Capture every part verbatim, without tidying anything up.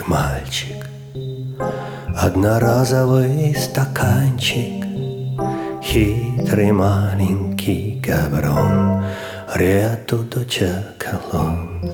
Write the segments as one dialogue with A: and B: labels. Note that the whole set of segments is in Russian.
A: Мальчик, мальчик, одноразовый стаканчик, хитрый маленький гаврон, ряду до чакалон.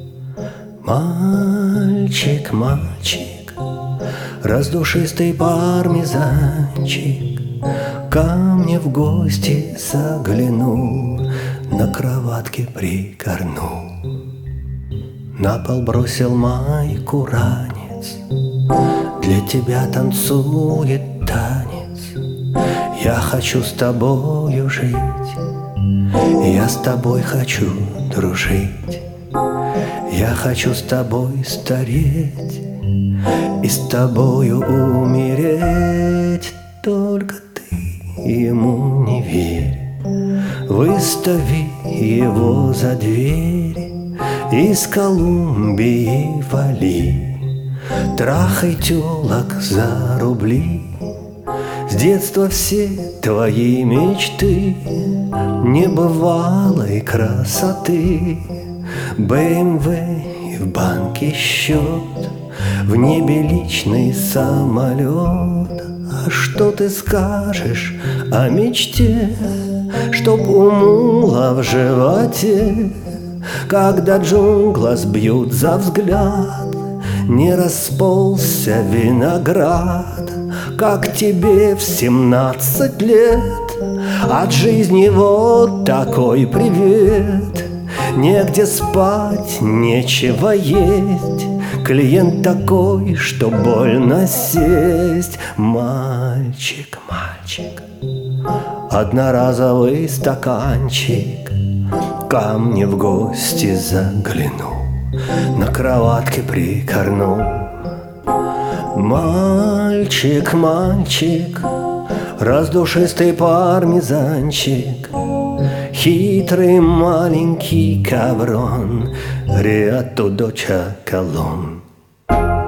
A: Мальчик, мальчик, раздушистый пармезанчик, ко мне в гости заглянул, на кроватке прикорнул. На пол бросил майку ранец, для тебя танцует танец. Я хочу с тобою жить, я с тобой хочу дружить. Я хочу с тобой стареть и с тобою умереть. Только ты ему не верь, выстави его за дверь, из Колумбии вали, трахай тёлок за рубли. С детства все твои мечты небывалой красоты, бэ эм вэ и в банке счет, в небе личный самолет. А что ты скажешь о мечте, чтоб у мула в животе, когда джунгла сбьют за взгляд, не расползся виноград, как тебе в семнадцать лет? От жизни вот такой привет. Негде спать, нечего есть, клиент такой, что больно сесть. Мальчик, мальчик, одноразовый стаканчик, ко мне в гости заглянул, на кроватке прикорнул. Мальчик, мальчик, раздушистый пармезанчик, хитрый маленький каврон, ряду до чакалон.